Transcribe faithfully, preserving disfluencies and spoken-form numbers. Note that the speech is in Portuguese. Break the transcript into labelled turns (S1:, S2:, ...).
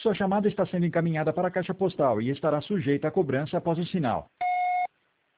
S1: Sua chamada está sendo encaminhada para a caixa postal e estará sujeita a cobrança após o sinal.